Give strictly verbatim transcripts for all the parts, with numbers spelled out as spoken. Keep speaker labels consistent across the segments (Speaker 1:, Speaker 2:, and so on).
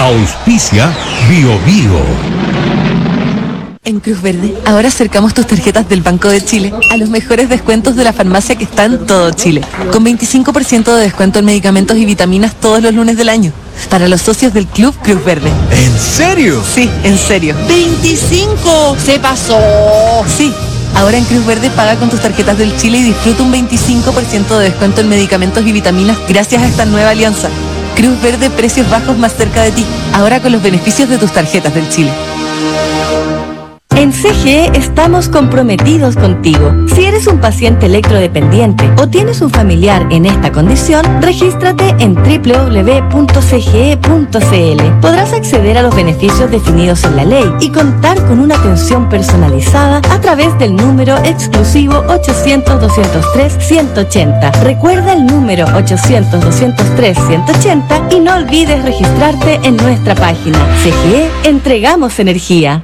Speaker 1: Auspicia Bio Bio.
Speaker 2: En Cruz Verde, ahora acercamos tus tarjetas del Banco de Chile a los mejores descuentos de la farmacia que está en todo Chile, con veinticinco por ciento de descuento en medicamentos y vitaminas todos los lunes del año, para los socios del Club Cruz Verde.
Speaker 3: ¿En serio?
Speaker 2: Sí, en serio.
Speaker 4: ¡veinticinco! ¡Se pasó!
Speaker 2: Sí. Ahora en Cruz Verde paga con tus tarjetas del Chile y disfruta un veinticinco por ciento de descuento en medicamentos y vitaminas gracias a esta nueva alianza. Cruz Verde, precios bajos más cerca de ti, ahora con los beneficios de tus tarjetas del Chile.
Speaker 5: En C G E estamos comprometidos contigo. Si eres un paciente electrodependiente o tienes un familiar en esta condición, regístrate en doble u doble u doble u punto c g e punto c l. Podrás acceder a los beneficios definidos en la ley y contar con una atención personalizada a través del número exclusivo ochocientos, doscientos tres, ciento ochenta. Recuerda el número ochocientos, doscientos tres, ciento ochenta y no olvides registrarte en nuestra página. C G E, entregamos energía.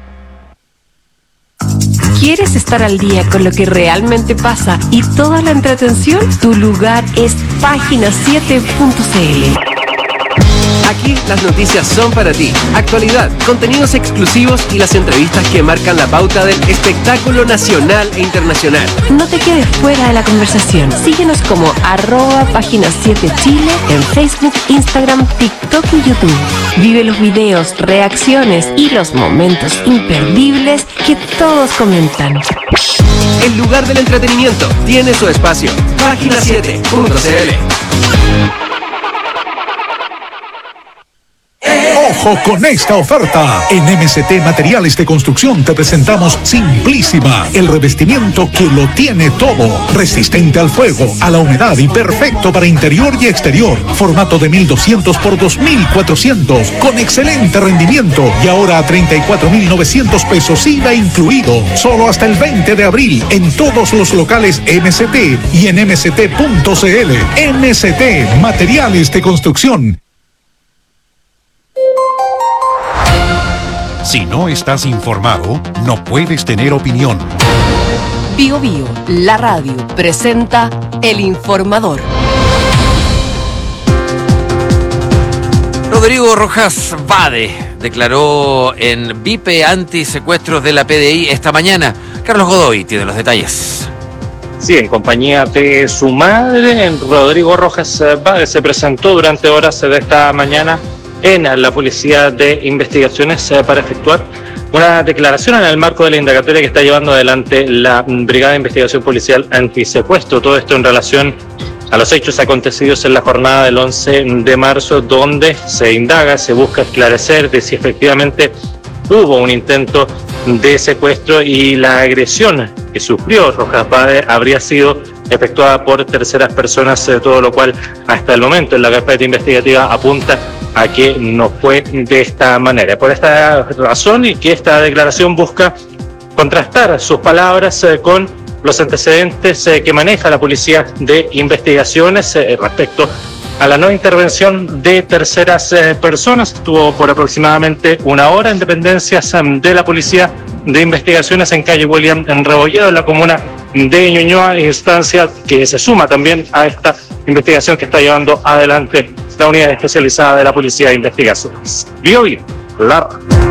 Speaker 6: ¿Quieres estar al día con lo que realmente pasa y toda la entretención? Tu lugar es página siete punto c l.
Speaker 7: Aquí las noticias son para ti. Actualidad, contenidos exclusivos y las entrevistas que marcan la pauta del espectáculo nacional e internacional.
Speaker 6: No te quedes fuera de la conversación. Síguenos como arroba página siete Chile en Facebook, Instagram, TikTok y YouTube. Vive los videos, reacciones y los momentos imperdibles que todos comentan.
Speaker 7: El lugar del entretenimiento tiene su espacio. página siete punto c l.
Speaker 1: Ojo con esta oferta. En M C T Materiales de Construcción te presentamos Simplísima, el revestimiento que lo tiene todo. Resistente al fuego, a la humedad y perfecto para interior y exterior. Formato de mil doscientos por dos mil cuatrocientos, con excelente rendimiento. Y ahora a treinta y cuatro mil novecientos pesos I V A incluido. Solo hasta el veinte de abril en todos los locales M C T y en m c t punto c l. M C T Materiales de Construcción.
Speaker 8: Si no estás informado, no puedes tener opinión.
Speaker 6: Bio Bio, la radio, presenta El Informador.
Speaker 9: Rodrigo Rojas Vade declaró en V I P antisecuestros de la P D I esta mañana. Carlos Godoy tiene los detalles.
Speaker 10: Sí, en compañía de su madre, Rodrigo Rojas Vade se presentó durante horas de esta mañana en la Policía de Investigaciones para efectuar una declaración en el marco de la indagatoria que está llevando adelante la Brigada de Investigación Policial Antisecuestro. Todo esto en relación a los hechos acontecidos en la jornada del once de marzo, donde se indaga, se busca esclarecer de si efectivamente hubo un intento de secuestro y la agresión que sufrió Rojas Vade habría sido efectuada por terceras personas, de todo lo cual hasta el momento en la carpeta investigativa apunta a que no fue de esta manera. Por esta razón y que esta declaración busca contrastar sus palabras eh, con los antecedentes eh, que maneja la Policía de Investigaciones eh, respecto a la no intervención de terceras eh, personas. Estuvo por aproximadamente una hora en dependencias eh, de la Policía de Investigaciones en calle William en Rebolledo, en la comuna de Ñuñoa, instancia que se suma también a esta investigación que está llevando adelante la unidad especializada de la Policía de Investigaciones. Bio Bio, la...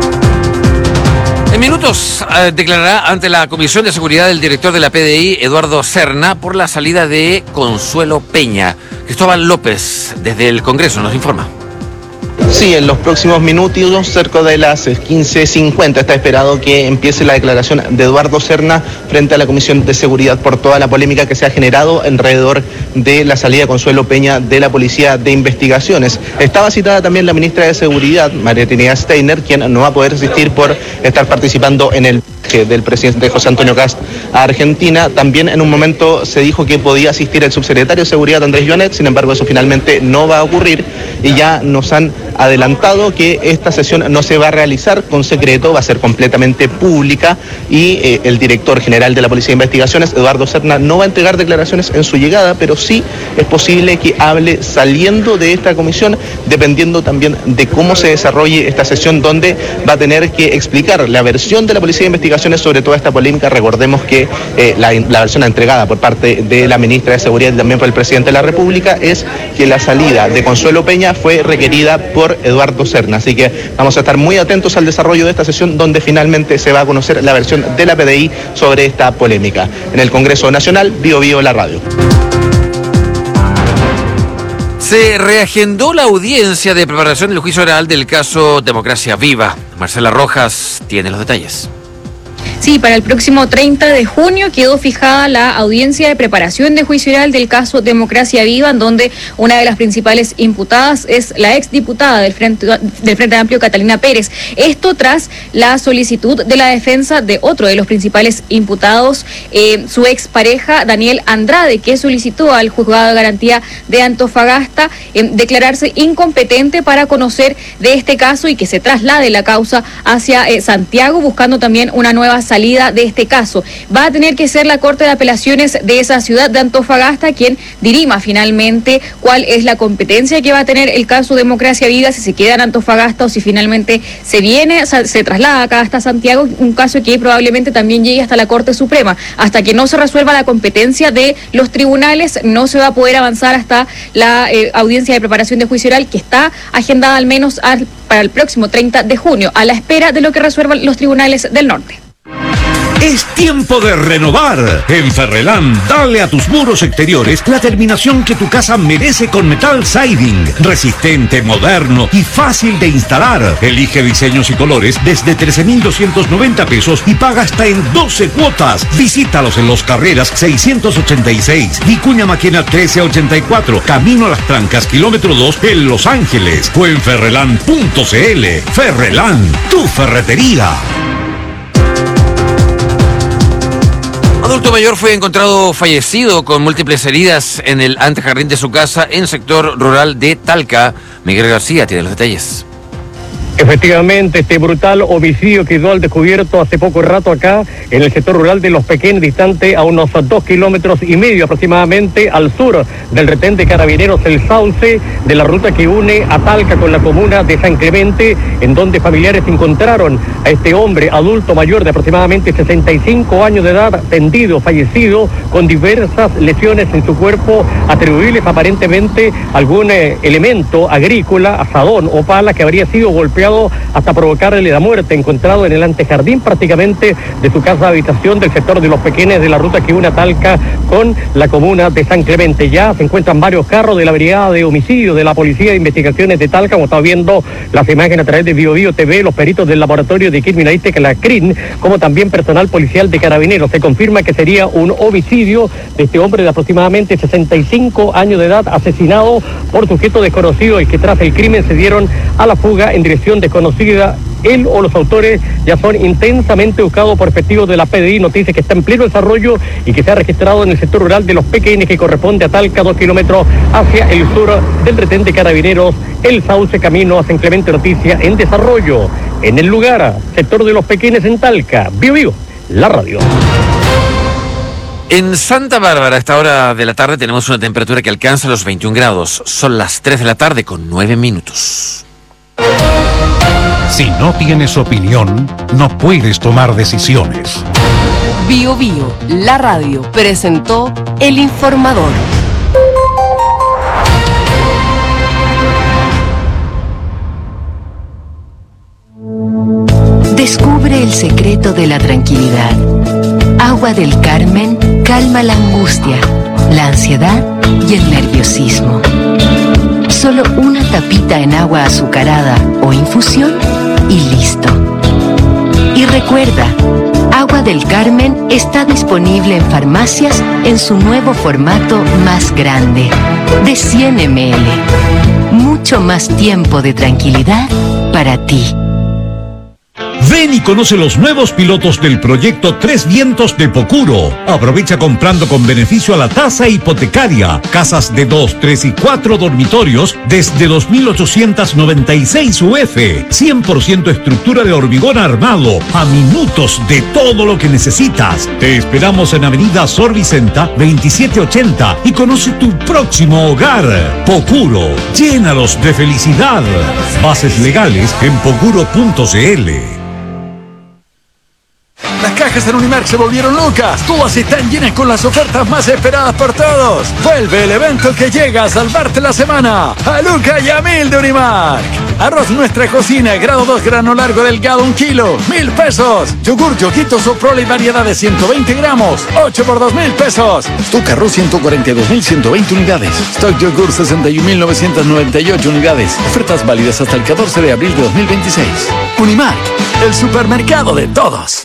Speaker 9: En minutos eh, declarará ante la Comisión de Seguridad el director de la P D I, Eduardo Serna, por la salida de Consuelo Peña. Cristóbal López, desde el Congreso, nos informa.
Speaker 11: Sí, en los próximos minutos, cerca de las quince cincuenta, está esperado que empiece la declaración de Eduardo Serna frente a la Comisión de Seguridad por toda la polémica que se ha generado alrededor de la salida de Consuelo Peña de la Policía de Investigaciones. Estaba citada también la ministra de Seguridad, María Trinidad Steiner, quien no va a poder asistir por estar participando en el viaje del presidente José Antonio Kast a Argentina. También en un momento se dijo que podía asistir el subsecretario de Seguridad, Andrés Joanet, sin embargo eso finalmente no va a ocurrir y ya nos han adelantado que esta sesión no se va a realizar con secreto, va a ser completamente pública y eh, el director general de la Policía de Investigaciones, Eduardo Serna, no va a entregar declaraciones en su llegada, pero sí es posible que hable saliendo de esta comisión, dependiendo también de cómo se desarrolle esta sesión, donde va a tener que explicar la versión de la Policía de Investigaciones sobre toda esta polémica. Recordemos que eh, la, la versión entregada por parte de la ministra de Seguridad y también por el presidente de la República es que la salida de Consuelo Peña fue requerida por Eduardo Serna. Así que vamos a estar muy atentos al desarrollo de esta sesión, donde finalmente se va a conocer la versión de la P D I sobre esta polémica. En el Congreso Nacional, Bio Bio la radio.
Speaker 9: Se reagendó la audiencia de preparación del juicio oral del caso Democracia Viva. Marcela Rojas tiene los detalles.
Speaker 3: Sí, para el próximo treinta de junio quedó fijada la audiencia de preparación de juicio oral del caso Democracia Viva, en donde una de las principales imputadas es la exdiputada del Frente, del Frente Amplio, Catalina Pérez. Esto tras la solicitud de la defensa de otro de los principales imputados, eh, su expareja Daniel Andrade, que solicitó al Juzgado de Garantía de Antofagasta eh, declararse incompetente para conocer de este caso y que se traslade la causa hacia eh, Santiago, buscando también una nueva salida de este caso. Va a tener que ser la Corte de Apelaciones de esa ciudad de Antofagasta quien dirima finalmente cuál es la competencia que va a tener el caso Democracia Viva, si se queda en Antofagasta o si finalmente se viene, se traslada acá hasta Santiago, un caso que probablemente también llegue hasta la Corte Suprema. Hasta que no se resuelva la competencia de los tribunales, no se va a poder avanzar hasta la eh, audiencia de preparación de juicio oral, que está agendada al menos al, para el próximo treinta de junio, a la espera de lo que resuelvan los tribunales del norte.
Speaker 12: Es tiempo de renovar. En Ferrelán, dale a tus muros exteriores la terminación que tu casa merece con Metal Siding. Resistente, moderno y fácil de instalar. Elige diseños y colores desde trece mil doscientos noventa pesos y paga hasta en doce cuotas. Visítalos en Los Carreras seiscientos ochenta y seis, Vicuña Maquena trece ochenta y cuatro, Camino a las Trancas, kilómetro dos en Los Ángeles. O en ferrelán punto c l. Ferrelán, tu ferretería.
Speaker 9: Un adulto mayor fue encontrado fallecido con múltiples heridas en el antejardín de su casa en el sector rural de Talca. Miguel García tiene los detalles.
Speaker 13: Efectivamente, este brutal homicidio quedó al descubierto hace poco rato acá, en el sector rural de Los Pequeños, distante a unos dos kilómetros y medio aproximadamente al sur del retén de Carabineros El Sauce, de la ruta que une a Talca con la comuna de San Clemente, en donde familiares encontraron a este hombre adulto mayor de aproximadamente sesenta y cinco años de edad, tendido, fallecido, con diversas lesiones en su cuerpo, atribuibles aparentemente a algún eh, elemento agrícola, asadón o pala, que habría sido golpeado hasta provocarle la muerte, encontrado en el antejardín prácticamente de su casa de habitación del sector de Los Pequeños, de la ruta que une a Talca con la comuna de San Clemente. Ya se encuentran varios carros de la brigada de homicidio de la Policía de Investigaciones de Talca, como está viendo las imágenes a través de Bio Bio T V, los peritos del laboratorio de criminalística, la C R I N, como también personal policial de Carabineros. Se confirma que sería un homicidio de este hombre de aproximadamente sesenta y cinco años de edad, asesinado por sujetos desconocidos y que tras el crimen se dieron a la fuga en dirección desconocida. Él o los autores ya son intensamente buscados por efectivos de la P D I, noticia que está en pleno desarrollo y que se ha registrado en el sector rural de Los Pequeños, que corresponde a Talca, dos kilómetros hacia el sur del retén de Carabineros, El Sauce, camino a San Clemente. Noticia en desarrollo. En el lugar, sector de Los Pequeños en Talca, Bio Bio, la radio.
Speaker 9: En Santa Bárbara, a esta hora de la tarde, tenemos una temperatura que alcanza los veintiún grados. Son las tres de la tarde con nueve minutos.
Speaker 8: Si no tienes opinión, no puedes tomar decisiones.
Speaker 6: Bio Bio, la radio, presentó El Informador.
Speaker 14: Descubre el secreto de la tranquilidad. Agua del Carmen calma la angustia, la ansiedad y el nerviosismo. Solo una tapita en agua azucarada o infusión y listo. Y recuerda, Agua del Carmen está disponible en farmacias en su nuevo formato más grande, de cien mililitros. Mucho más tiempo de tranquilidad para ti.
Speaker 12: Ven y conoce los nuevos pilotos del proyecto Tres Vientos de Pocuro. Aprovecha comprando con beneficio a la tasa hipotecaria. Casas de dos, tres y cuatro dormitorios desde dos mil ochocientos noventa y seis U F. cien por ciento estructura de hormigón armado. A minutos de todo lo que necesitas. Te esperamos en Avenida Sor Vicenta veintisiete ochenta y conoce tu próximo hogar. Pocuro. Llénalos de felicidad. Bases legales en pocuro punto cl.
Speaker 15: Las cajas en Unimark se volvieron locas. Todas están llenas con las ofertas más esperadas por todos. Vuelve el evento que llega a salvarte la semana. A Luca y a Mil de Unimark. Arroz Nuestra Cocina, grado dos, grano largo delgado, un kilo, mil pesos. Yogur Yoguito Soprole y variedades, ciento veinte gramos, ocho por dos mil pesos. Stock Arroz, ciento cuarenta y dos mil ciento veinte unidades. Stock Yogur, sesenta y un mil novecientos noventa y ocho unidades. Ofertas válidas hasta el catorce de abril de dos mil veintiséis. Unimark, el supermercado de todos.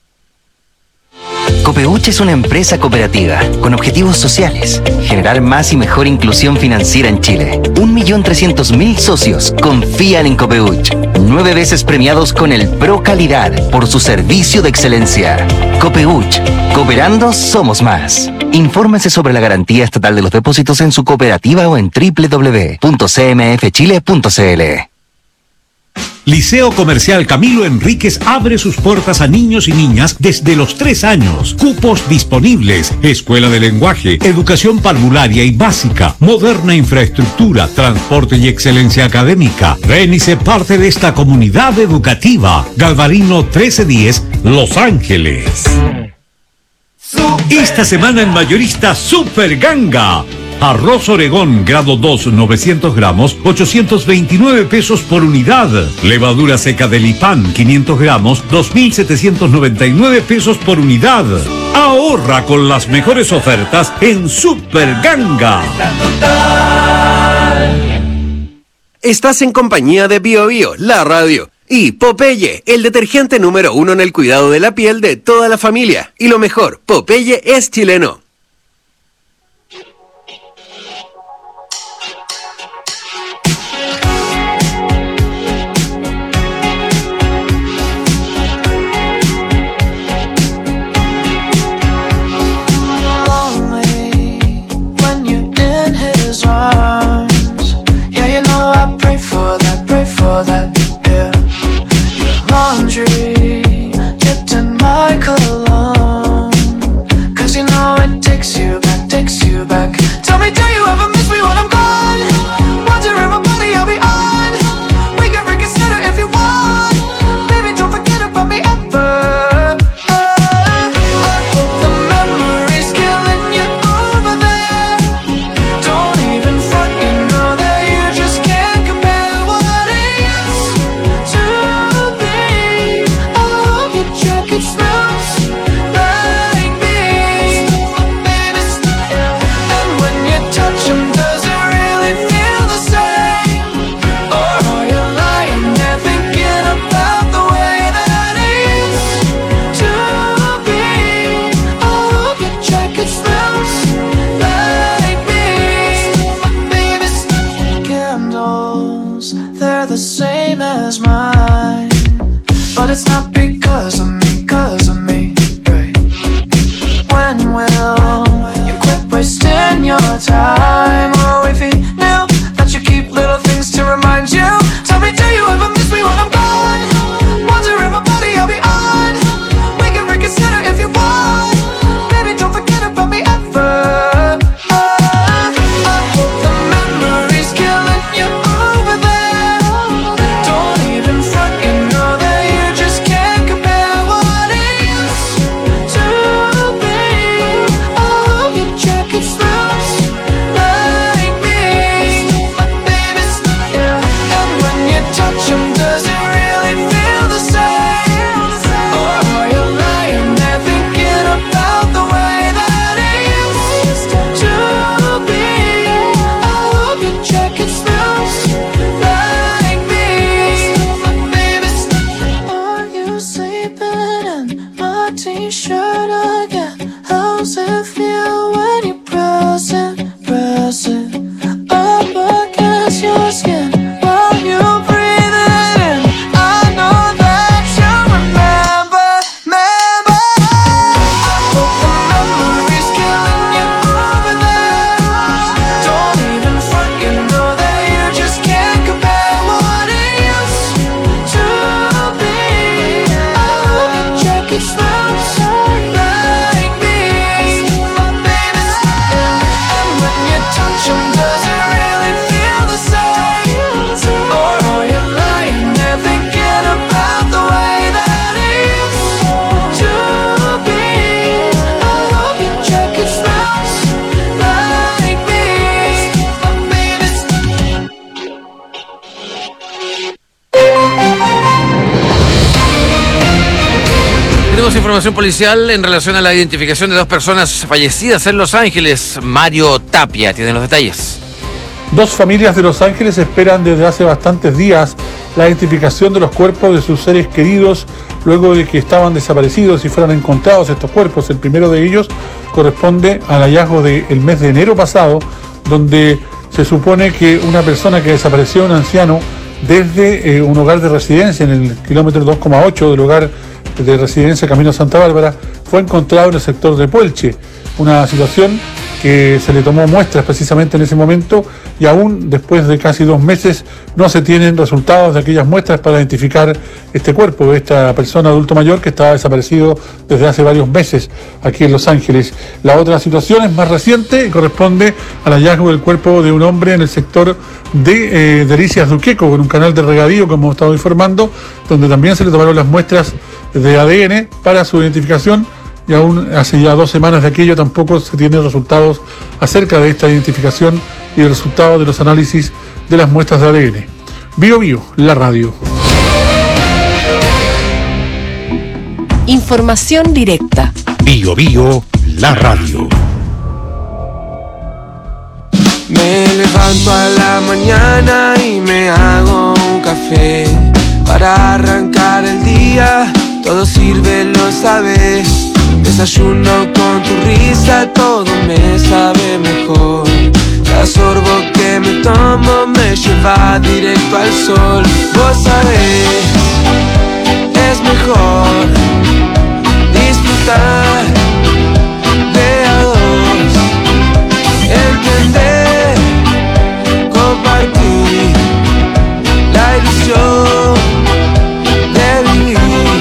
Speaker 16: Copeuch es una empresa cooperativa con objetivos sociales, generar más y mejor inclusión financiera en Chile. Un millón trescientos mil socios confían en Copeuch, nueve veces premiados con el Pro Calidad por su servicio de excelencia. Copeuch, cooperando somos más. Infórmese sobre la garantía estatal de los depósitos en su cooperativa o en doble u doble u doble u punto c m f chile punto c l.
Speaker 12: Liceo Comercial Camilo Enríquez abre sus puertas a niños y niñas desde los tres años. Cupos disponibles. Escuela de lenguaje, educación parvularia y básica, moderna infraestructura, transporte y excelencia académica. Ven y sé parte de esta comunidad educativa. Galvarino trece diez, Los Ángeles. Esta semana en Mayorista Super Ganga. Arroz Oregón, grado dos, novecientos gramos, ochocientos veintinueve pesos por unidad. Levadura seca de Lipan, quinientos gramos, dos mil setecientos noventa y nueve pesos por unidad. Ahorra con las mejores ofertas en Super Ganga.
Speaker 7: Estás en compañía de Bio Bio, la radio. Y Popeye, el detergente número uno en el cuidado de la piel de toda la familia. Y lo mejor, Popeye es chileno.
Speaker 17: Dipped in my cologne, 'cause you know it takes you back, takes you back. Tell me, do you ever miss me when I'm gone? Wonder if my body I'll be on. We can reconsider if you want. Baby, don't forget about me ever. The memory's killing you over there. Don't even front, you know that you just can't compare what it is to be. It smells like me, and when you touch them, does it really feel the same? Or are you lying there thinking about the way that it is to be? I hope your jacket smells like me. Baby, candles, they're the same as mine, but it's not because of me. Cause of me, right? When will you quit wasting your time? Oh, if you knew that you keep little things to remind you. Tell me, do you ever miss me when I'm gone? Wonder if my body I'll be on. We can reconsider if you want. Baby, don't forget about me ever. The memory's killing you over there. Don't even front, you know that you just can't compare. To be, oh, your jacket smells like
Speaker 9: Tenemos información policial en relación a la identificación de dos personas fallecidas en Los Ángeles. Mario Tapia tiene los detalles.
Speaker 18: Dos familias de Los Ángeles esperan desde hace bastantes días la identificación de los cuerpos de sus seres queridos luego de que estaban desaparecidos y fueran encontrados estos cuerpos. El primero de ellos corresponde al hallazgo del mes de enero pasado, donde se supone que una persona que desapareció, un anciano, desde eh, un hogar de residencia en el kilómetro dos coma ocho del hogar de residencia Camino Santa Bárbara, fue encontrado en el sector de Puelche. Una situación que se le tomó muestras precisamente en ese momento y aún después de casi dos meses no se tienen resultados de aquellas muestras para identificar este cuerpo de esta persona adulto mayor que estaba desaparecido desde hace varios meses aquí en Los Ángeles. La otra situación es más reciente y corresponde al hallazgo del cuerpo de un hombre en el sector de eh, Delicias Duqueco, con un canal de regadío, como hemos estado informando, donde también se le tomaron las muestras de A D N para su identificación. Y aún hace ya dos semanas de aquello tampoco se tienen resultados acerca de esta identificación y el resultado de los análisis de las muestras de A D N. Bio Bio, la radio.
Speaker 6: Información directa.
Speaker 8: Bio Bio, la radio.
Speaker 17: Me levanto a la mañana y me hago un café para arrancar el día. Todo sirve, lo sabes. Desayuno con tu risa, todo me sabe mejor. Cada sorbo que me tomo me lleva directo al sol. Vos sabés, es mejor disfrutar de a dos, entender, compartir la ilusión de vivir.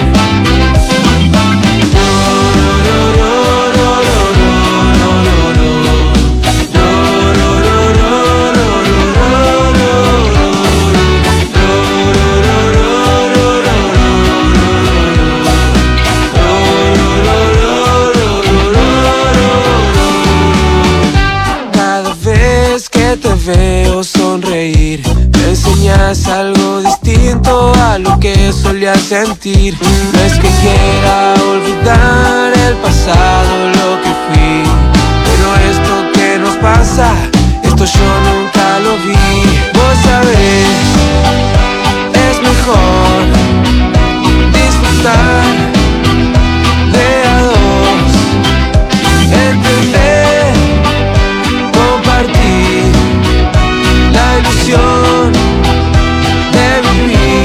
Speaker 17: Veo sonreír, me enseñas algo distinto a lo que solía sentir. No es que quiera olvidar el pasado, lo que fui, pero esto que nos pasa, esto yo nunca lo vi. Vos sabés, es mejor disfrutar de a dos, entender, compartir la ilusión de vivir.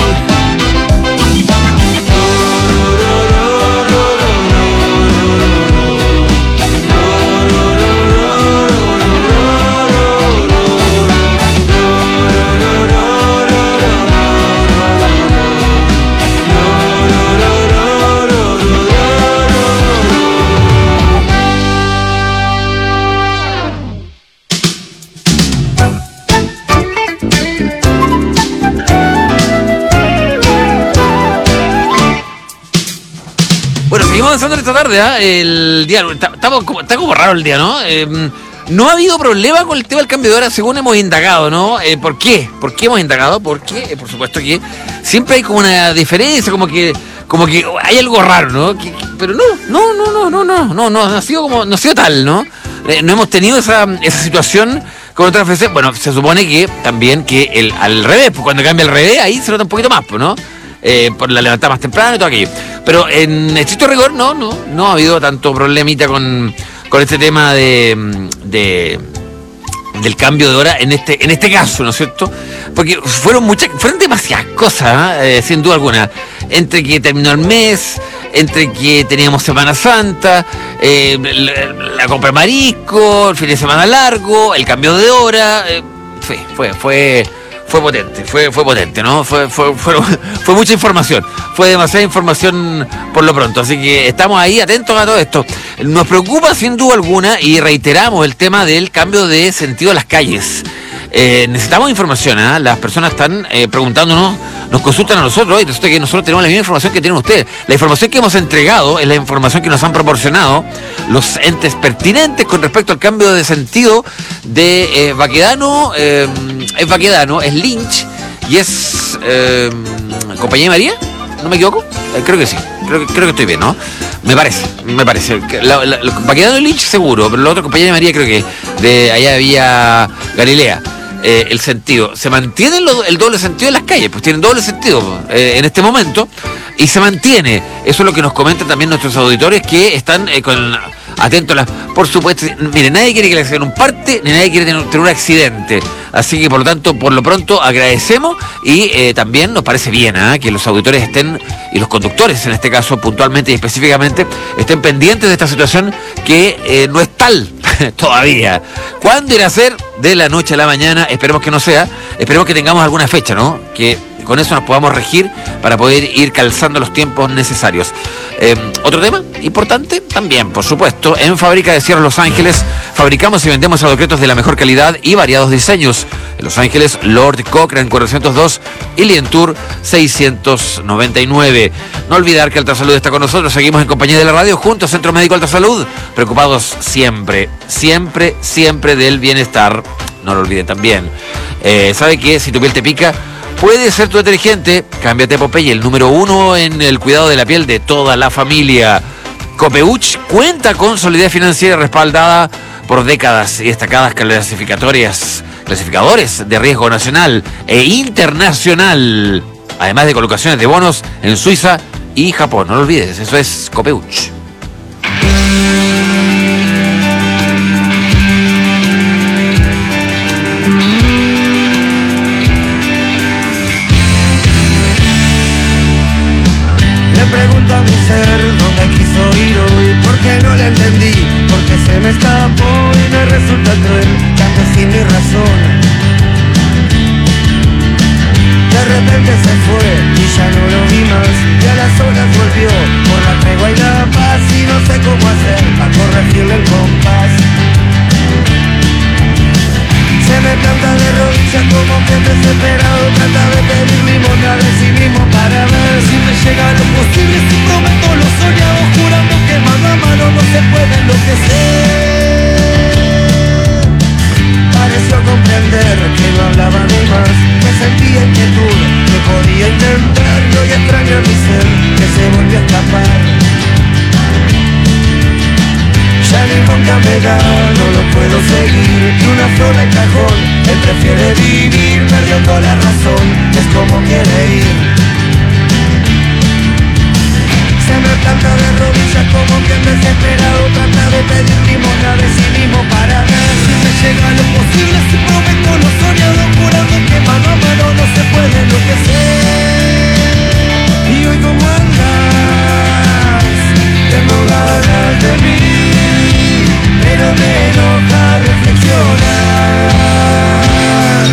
Speaker 9: Seguimos avanzando en esta tarde, ¿eh? El día, está, está, como, está como raro el día, ¿no? Eh, no ha habido problema con el tema del cambio de hora, según hemos indagado, ¿no? Eh, ¿Por qué? ¿Por qué hemos indagado? Porque, eh, por supuesto que siempre hay como una diferencia, como que como que hay algo raro, ¿no? Que, que, pero no, no, no, no, no, no, no, no, no ha sido como, no ha sido tal, ¿no? Eh, no hemos tenido esa, esa situación con otras veces. Bueno, se supone que también que el al revés, pues cuando cambia al revés, ahí se nota un poquito más, pues, ¿no? Eh, por la levantada más temprano y todo aquello. Pero en estricto rigor, no, no, no ha habido tanto problemita con, con este tema de, de del cambio de hora en este en este caso, ¿no es cierto? Porque fueron muchas, fueron demasiadas cosas, ¿eh? Sin duda alguna. Entre que terminó el mes, entre que teníamos Semana Santa, eh, la, la compra de marisco, el fin de semana largo, el cambio de hora, eh, fue, fue, fue Fue potente, fue, fue potente, ¿no? Fue, fue, fue, fue mucha información, fue demasiada información por lo pronto, así que estamos ahí atentos a todo esto. Nos preocupa sin duda alguna y reiteramos el tema del cambio de sentido a las calles. Eh, necesitamos información, ¿eh? Las personas están eh, preguntándonos, nos consultan a nosotros y resulta que nosotros tenemos la misma información que tienen ustedes. La información que hemos entregado es la información que nos han proporcionado los entes pertinentes con respecto al cambio de sentido de eh, Baquedano, eh, es Baquedano, es Lynch y es eh, Compañía de María. ¿No me equivoco? Eh, creo que sí. Creo, que- creo que estoy bien, ¿no? Me parece, me parece. Que La, la, la- Baquedano y Lynch seguro, pero la otra compañía de María creo que de allá había Galilea. Eh, el sentido. Se mantiene lo- el doble sentido en las calles, pues tienen doble sentido eh, en este momento y se mantiene. Eso es lo que nos comentan también nuestros auditores que están eh, con atentos a las... Por supuesto, mire, nadie quiere que le hagan un parte, ni nadie quiere tener, tener un accidente. Así que por lo tanto, por lo pronto agradecemos y eh, también nos parece bien ¿eh? que los auditores estén, y los conductores en este caso puntualmente y específicamente, estén pendientes de esta situación que eh, no es tal todavía. ¿Cuándo irá a ser? De la noche a la mañana, esperemos que no sea, esperemos que tengamos alguna fecha, ¿no? Que con eso nos podamos regir para poder ir calzando los tiempos necesarios. Eh, Otro tema importante también, por supuesto, en Fábrica de Cierros Los Ángeles fabricamos y vendemos aerocretos de la mejor calidad y variados diseños. En Los Ángeles, Lord Cochrane cuatrocientos dos y Lientour seiscientos noventa y nueve. No olvidar que Altrasalud está con nosotros, seguimos en compañía de la radio junto a Centro Médico Altrasalud, preocupados siempre, siempre, siempre del bienestar. No lo olviden también. Eh, ¿Sabe qué? Si tu piel te pica, puede ser tu detergente. Cámbiate a Popeye, el número uno en el cuidado de la piel de toda la familia. Copeuch cuenta con solidez financiera respaldada por décadas y destacadas clasificatorias, clasificadores de riesgo nacional e internacional, además de colocaciones de bonos en Suiza y Japón. No lo olvides, eso es Copeuch.
Speaker 17: Le pregunto a mi ser dónde quiso ir hoy, porque no le entendí, porque se me escapó y me resulta cruel, casi sin mi razón. De repente se fue y ya no lo vi más, y a las horas volvió por la tregua y la paz, y no sé cómo hacer para corregirle el compás. Se me planta de rodillas como que desesperado, trata de pedir limosna de sí mismo para ver si me llega lo posible, si prometo lo soñado, jurando que mano a mano no se puede enloquecer. Pareció comprender que no hablaba de más, que sentía inquietud, que podía intentarlo y extraño a mi ser, que se volvió a escapar. Ya nunca me da, no lo puedo seguir, y una flor de cajón, él prefiere vivir perdiendo la razón, es como quiere ir. Se me planta de rodillas como que desesperado, trata de pedir limosna de sí mismo para ver si me llega lo posible, si prometo lo soñado, jurando que mano a mano no se puede enloquecer. Y hoy como andas, tengo ganas de mí, pero me enoja reflexionar.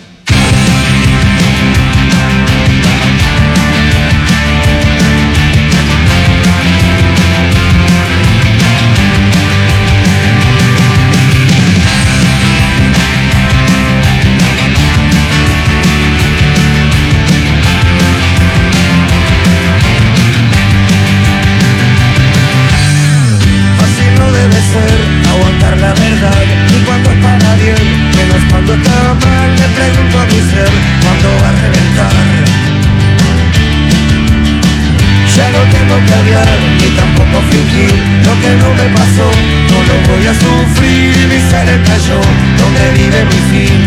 Speaker 17: Fácil no debe ser aguantar la verdad, ni cuando está bien, menos cuando está mal. Le pregunto a mi ser cuándo va a reventar. Ya no tengo que hablar, ni tampoco fingir lo que no me pasó, no lo voy a sufrir. Mi ser estalló, donde vive mi fin.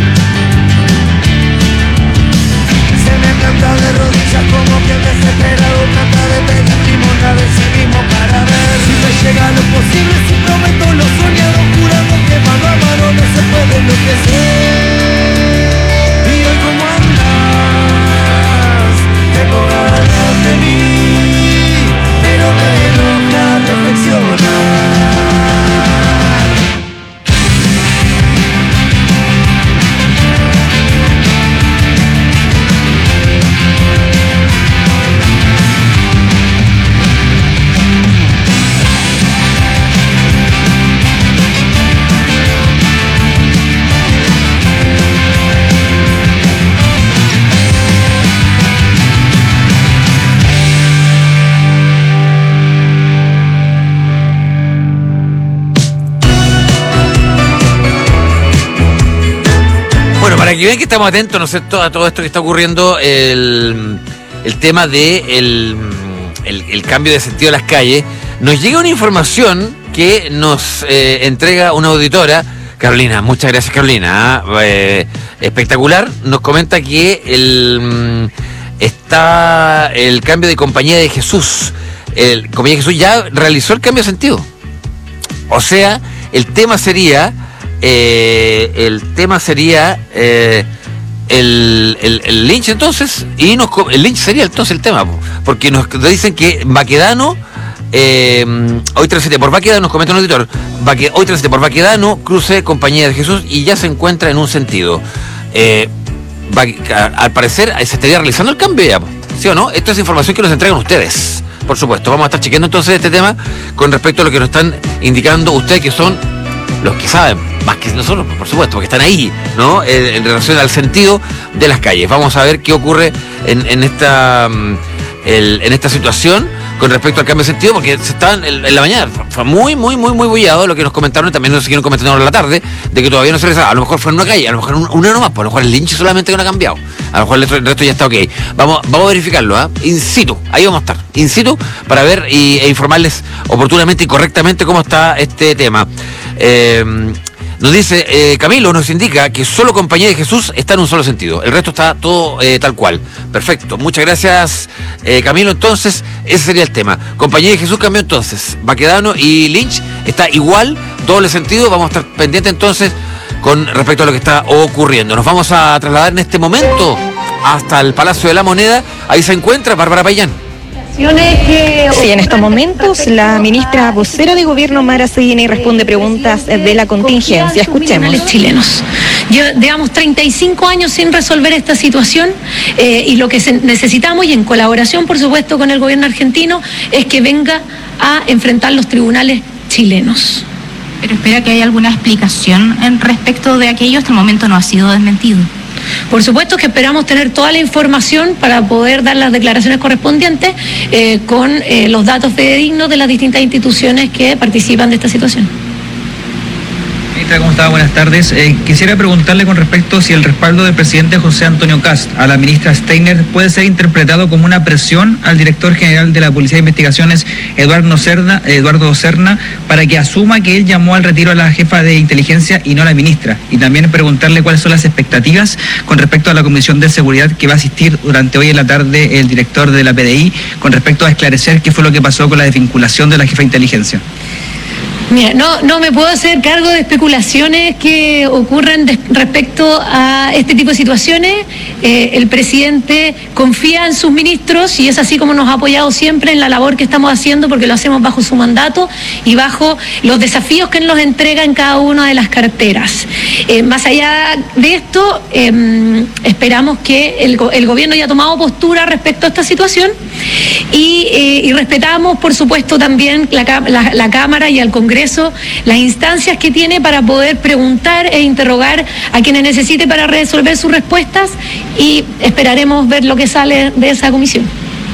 Speaker 17: Se me planta de rodillas como que desesperado, trata de pedir limosna de sí mismo para ver si me llega lo posible, si prometo lo soñado, jurando que mano a mano no se puede enloquecer. Y hoy como andas, tengo ganas de mí, pero me enoja reflexionar.
Speaker 9: Bueno, para que vean que estamos atentos, ¿no es cierto?, a todo esto que está ocurriendo, el, el tema de el, el, el cambio de sentido de las calles, nos llega una información que nos eh, entrega una auditora, Carolina. Muchas gracias, Carolina. Eh, espectacular. Nos comenta que el, está el cambio de Compañía de Jesús. El Compañía de Jesús ya realizó el cambio de sentido. O sea, el tema sería, eh, el tema sería eh, el, el, el Lynch entonces, y nos, el Lynch sería entonces el tema, porque nos dicen que Baquedano, eh, hoy transite por Baquedano, nos comenta un auditor, Baque, hoy transite por Baquedano, cruce Compañía de Jesús y ya se encuentra en un sentido. Eh, al parecer se estaría realizando el cambio ya, ¿sí o no? Esta es información que nos entregan ustedes. Por supuesto, vamos a estar chequeando entonces este tema con respecto a lo que nos están indicando ustedes, que son los que saben, más que nosotros, por supuesto, porque están ahí, ¿no? En, en relación al sentido de las calles. Vamos a ver qué ocurre en, en esta el, en esta situación con respecto al cambio de sentido, porque se estaban en, en la mañana, fue muy, muy, muy, muy bullado lo que nos comentaron, y también nos siguieron comentando ahora en la tarde, de que todavía no se realizaba. A lo mejor fue en una calle, a lo mejor un, una nomás, pues a lo mejor el Lynch solamente que no ha cambiado. A lo mejor el resto, el resto ya está ok. Vamos, vamos a verificarlo, ¿eh? In situ, ahí vamos a estar, in situ, para ver y, e informarles oportunamente y correctamente cómo está este tema. Eh, Nos dice, eh, Camilo nos indica que solo Compañía de Jesús está en un solo sentido. El resto está todo eh, tal cual. Perfecto. Muchas gracias, eh, Camilo. Entonces, ese sería el tema. Compañía de Jesús cambió entonces. Baquedano y Lynch está igual, doble sentido. Vamos a estar pendientes entonces con respecto a lo que está ocurriendo. Nos vamos a trasladar en este momento hasta el Palacio de la Moneda. Ahí se encuentra Bárbara Payán.
Speaker 19: Sí, en estos momentos la ministra vocera de gobierno Mara Seguini responde preguntas de la contingencia. Escuchemos.
Speaker 20: Chilenos. Llevamos treinta y cinco años sin resolver esta situación eh, y lo que se necesitamos, y en colaboración por supuesto con el gobierno argentino, es que venga a enfrentar los tribunales chilenos.
Speaker 21: ¿Pero espera que haya alguna explicación en respecto de aquello? Hasta el momento no ha sido desmentido.
Speaker 20: Por supuesto que esperamos tener toda la información para poder dar las declaraciones correspondientes eh, con eh, los datos fidedignos de las distintas instituciones que participan de esta situación.
Speaker 22: Ministra, ¿cómo está? Buenas tardes. Eh, quisiera preguntarle con respecto si el respaldo del presidente José Antonio Kast a la ministra Steiner puede ser interpretado como una presión al director general de la Policía de Investigaciones, Eduardo Serna, Eduardo Serna, para que asuma que él llamó al retiro a la jefa de inteligencia y no a la ministra. Y también preguntarle cuáles son las expectativas con respecto a la Comisión de Seguridad que va a asistir durante hoy en la tarde el director de la P D I, con respecto a esclarecer qué fue lo que pasó con la desvinculación de la jefa de inteligencia.
Speaker 20: Mira, no, no me puedo hacer cargo de especulaciones que ocurren de, respecto a este tipo de situaciones. Eh, el presidente confía en sus ministros y es así como nos ha apoyado siempre en la labor que estamos haciendo, porque lo hacemos bajo su mandato y bajo los desafíos que él nos entrega en cada una de las carteras. Eh, más allá de esto, eh, esperamos que el, el gobierno haya tomado postura respecto a esta situación y, eh, y respetamos, por supuesto, también la, la, la Cámara y al Congreso las instancias que tiene para poder preguntar e interrogar a quienes necesite para resolver sus respuestas, y esperaremos ver lo que sale de esa comisión.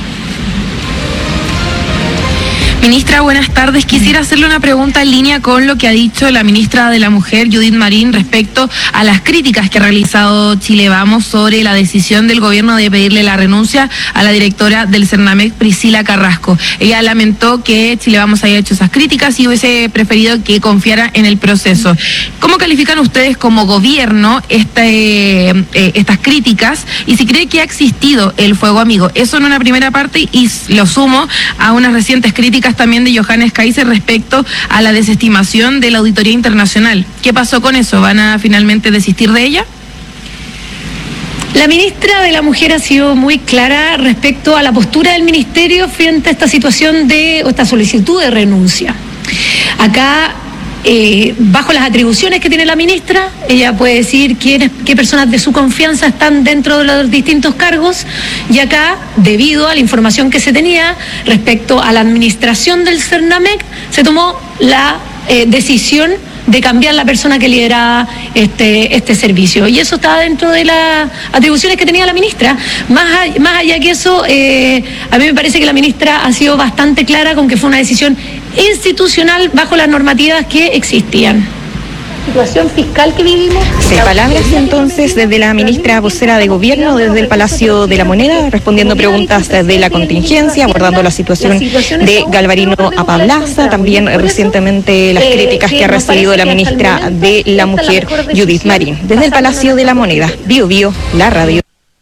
Speaker 23: Ministra, buenas tardes. Quisiera hacerle una pregunta en línea con lo que ha dicho la ministra de la Mujer, Judith Marín, respecto a las críticas que ha realizado Chile Vamos sobre la decisión del gobierno de pedirle la renuncia a la directora del CERNAMEC, Priscila Carrasco. Ella lamentó que Chile Vamos haya hecho esas críticas y hubiese preferido que confiara en el proceso. ¿Cómo califican ustedes como gobierno este, eh, estas críticas, y si cree que ha existido el fuego amigo? Eso en una primera parte, y lo sumo a unas recientes críticas también de Johannes Kaiser respecto a la desestimación de la auditoría internacional. ¿Qué pasó con eso? ¿Van a finalmente desistir de ella?
Speaker 20: La ministra de la Mujer ha sido muy clara respecto a la postura del ministerio frente a esta situación de, o esta solicitud de renuncia. Acá, eh, bajo las atribuciones que tiene la ministra, ella puede decir quiénes, qué personas de su confianza están dentro de los distintos cargos, y acá, debido a la información que se tenía respecto a la administración del CERNAMEC, se tomó la eh, decisión de cambiar la persona que lideraba este, este servicio. Y eso estaba dentro de las atribuciones que tenía la ministra. Más, a, más allá que eso, eh, a mí me parece que la ministra ha sido bastante clara con que fue una decisión institucional bajo las normativas que existían. situación fiscal que vivimos.
Speaker 19: Sí, palabras entonces desde la ministra vocera de Gobierno, desde el Palacio de la Moneda, respondiendo preguntas de la contingencia, abordando la situación de Galvarino a Pablaza, también recientemente las críticas que ha recibido la ministra de la Mujer, Judith Marín. Desde el Palacio de la Moneda, Bio Bio, la radio.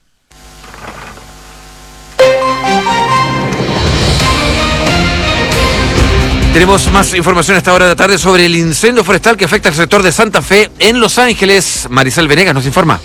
Speaker 9: Tenemos más información a esta hora de la tarde sobre el incendio forestal que afecta al sector de Santa Fe en Los Ángeles. Maricel Venegas nos informa.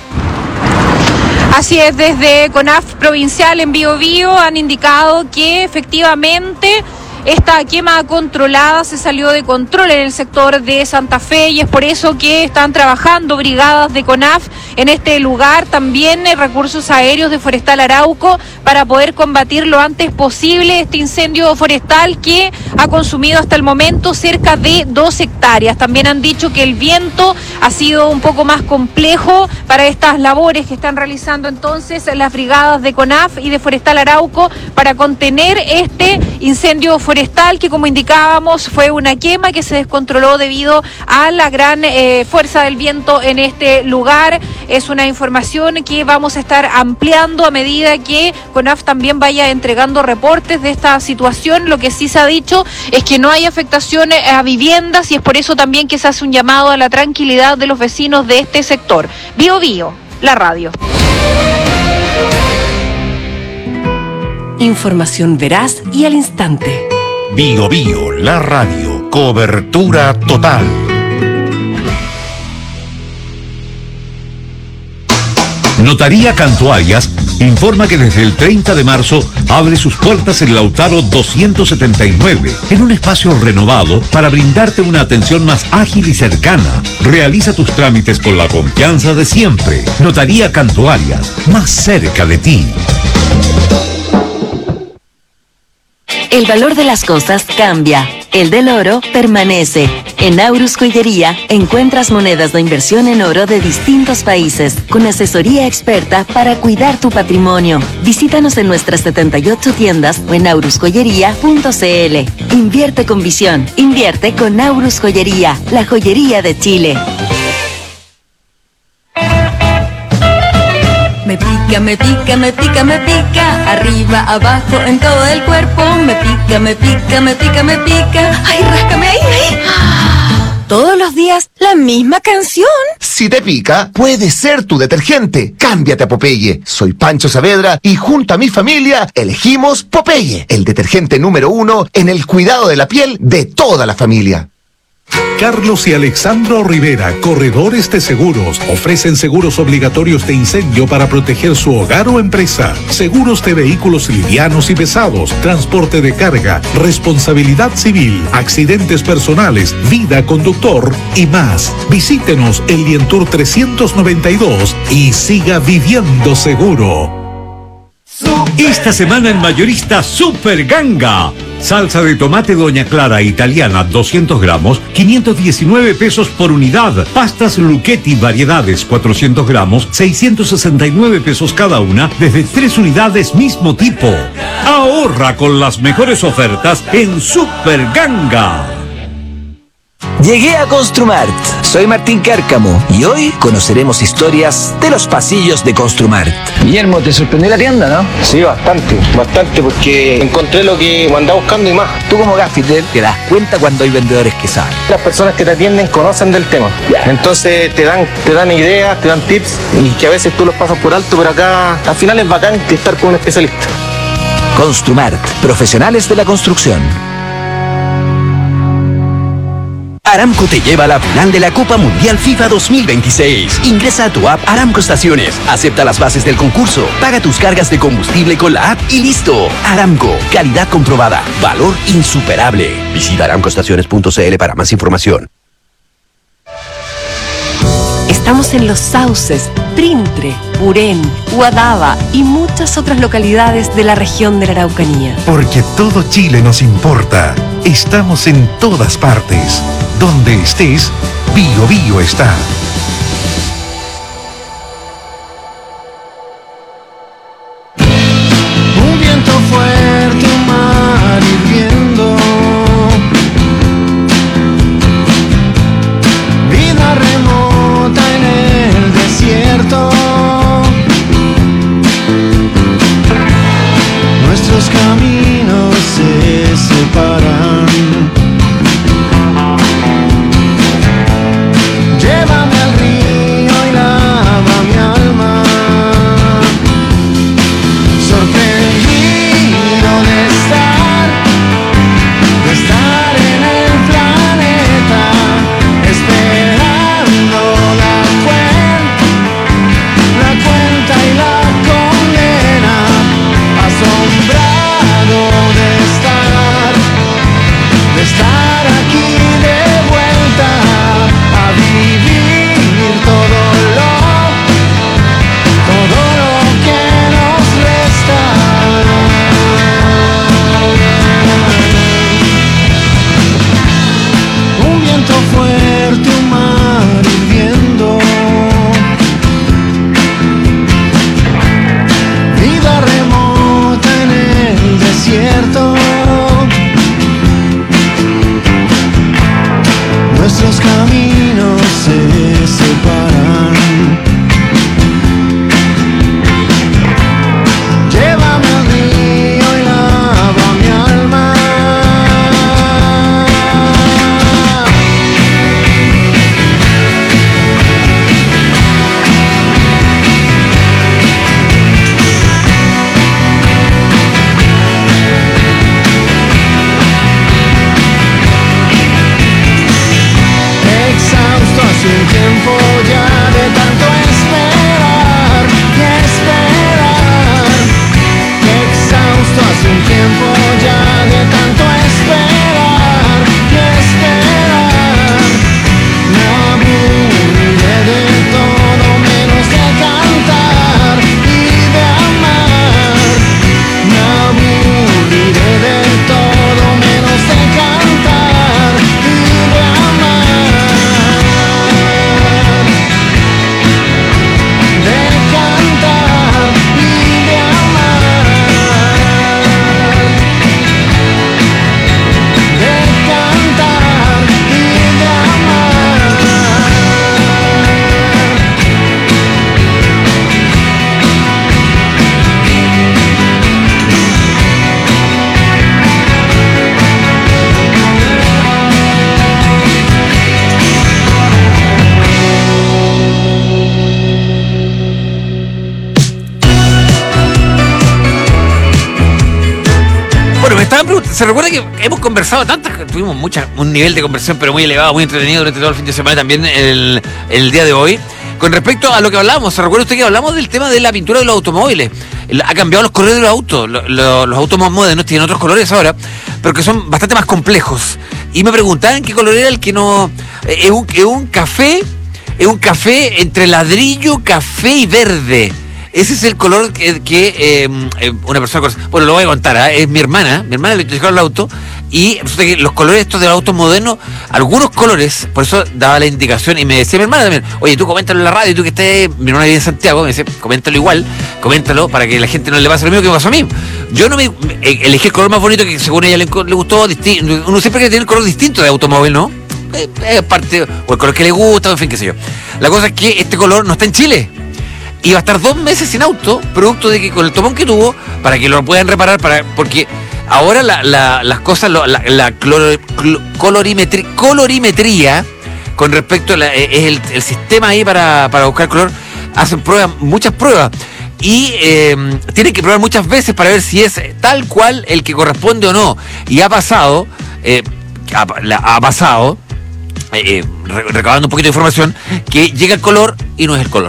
Speaker 2: Así es, desde CONAF provincial en Bio Bio han indicado que efectivamente esta quema controlada se salió de control en el sector de Santa Fe y es por eso que están trabajando brigadas de CONAF en este lugar, también eh, recursos aéreos de Forestal Arauco para poder combatir lo antes posible este incendio forestal que ha consumido hasta el momento cerca de dos hectáreas. También han dicho que el viento ha sido un poco más complejo para estas labores que están realizando entonces las brigadas de CONAF y de Forestal Arauco para contener este incendio forestal. forestal que, como indicábamos, fue una quema que se descontroló debido a la gran eh, fuerza del viento en este lugar. Es una información que vamos a estar ampliando a medida que CONAF también vaya entregando reportes de esta situación. Lo que sí se ha dicho es que no hay afectación a viviendas y es por eso también que se hace un llamado a la tranquilidad de los vecinos de este sector. Bio Bio, la radio.
Speaker 6: Información veraz y al instante.
Speaker 8: Bio Bio, la radio. Cobertura total.
Speaker 12: Notaría Cantuarias informa que desde el treinta de marzo abre sus puertas en Lautaro doscientos setenta y nueve, en un espacio renovado para brindarte una atención más ágil y cercana. Realiza tus trámites con la confianza de siempre. Notaría Cantuarias, más cerca de ti.
Speaker 4: El valor de las cosas cambia. El del oro permanece. En Aurus Joyería encuentras monedas de inversión en oro de distintos países, con asesoría experta para cuidar tu patrimonio. Visítanos en nuestras setenta y ocho tiendas o en aurus joyería punto c l. Invierte con visión. Invierte con Aurus Joyería, la joyería de Chile.
Speaker 5: Me pica, me pica, me pica, me pica, arriba, abajo, en todo el cuerpo. Me pica, me pica, me pica, me pica. Ay, ráscame ahí, ahí. Todos los días la misma canción.
Speaker 24: Si te pica, puede ser tu detergente. Cámbiate a Popeye. Soy Pancho Saavedra y junto a mi familia elegimos Popeye, el detergente número uno en el cuidado de la piel de toda la familia.
Speaker 1: Carlos y Alexandro Rivera, corredores de seguros, ofrecen seguros obligatorios de incendio para proteger su hogar o empresa, seguros de vehículos livianos y pesados, transporte de carga, responsabilidad civil, accidentes personales, vida conductor y más. Visítenos en Lientour trescientos noventa y dos y siga viviendo seguro.
Speaker 12: Esta semana en Mayorista Super Ganga. Salsa de tomate Doña Clara italiana doscientos gramos, quinientos diecinueve pesos por unidad. Pastas Lucchetti variedades cuatrocientos gramos, seiscientos sesenta y nueve pesos cada una, desde tres unidades mismo tipo. Ahorra con las mejores ofertas en Super Ganga.
Speaker 25: Llegué a Construmart. Soy Martín Cárcamo y hoy conoceremos historias de los pasillos de Construmart.
Speaker 26: Guillermo, ¿te sorprendió la tienda, no?
Speaker 27: Sí, bastante, bastante, porque encontré lo que andaba buscando y más.
Speaker 25: Tú como gaffiter te das cuenta cuando hay vendedores que saben.
Speaker 27: Las personas que te atienden conocen del tema. Entonces te dan, te dan ideas, te dan tips y que a veces tú los pasas por alto, pero acá al final es bacán estar con un especialista.
Speaker 25: Construmart, profesionales de la construcción. Aramco te lleva a la final de la Copa Mundial FIFA dos mil veintiséis. Ingresa a tu app Aramco Estaciones, acepta las bases del concurso, paga tus cargas de combustible con la app y listo. Aramco, calidad comprobada, valor insuperable. Visita aramco estaciones punto c l para más información.
Speaker 6: Estamos en Los Sauces, Printre, Purén, Huadaba y muchas otras localidades de la región de la Araucanía.
Speaker 8: Porque todo Chile nos importa. Estamos en todas partes. Donde estés, Bio Bio está.
Speaker 17: Un viento fuerte, un mar hirviendo. Vida
Speaker 9: estaban preguntando, se recuerda que hemos conversado tantas, tuvimos mucha, un nivel de conversación pero muy elevado, muy entretenido durante todo el fin de semana, también el, el día de hoy. Con respecto a lo que hablábamos, ¿se recuerda usted que hablamos del tema de la pintura de los automóviles? Ha cambiado los colores de los autos. Los, los, los autos más modernos tienen otros colores ahora, pero que son bastante más complejos. Y me preguntaban qué color era el que no... Es un, es un café, es un café entre ladrillo, café y verde. Ese es el color que, que eh, una persona... Bueno, lo voy a contar, ¿eh? Es mi hermana, mi hermana le llegó el auto y resulta que los colores estos de los autos modernos, algunos colores, por eso daba la indicación y me decía mi hermana también, oye, tú coméntalo en la radio, tú que estés, mi hermana vive en Santiago, me dice, coméntalo igual, coméntalo para que la gente no le pase lo mismo que me pasó a mí. Yo no me, me elegí el color más bonito que según ella le, le gustó, disti- uno siempre quiere tener el color distinto de automóvil, ¿no? Es eh, parte, o el color que le gusta, en fin, qué sé yo. La cosa es que este color no está en Chile. Y va a estar dos meses sin auto, producto de que con el tomón que tuvo, para que lo puedan reparar, para porque ahora la, la, las cosas, la, la cloro, cl, colorimetría, colorimetría, con respecto a la, es el, el sistema ahí para, para buscar color, hacen pruebas, muchas pruebas, y eh, tienen que probar muchas veces para ver si es tal cual el que corresponde o no. Y ha pasado, eh, ha, la, ha pasado, eh, recabando un poquito de información, que llega el color y no es el color.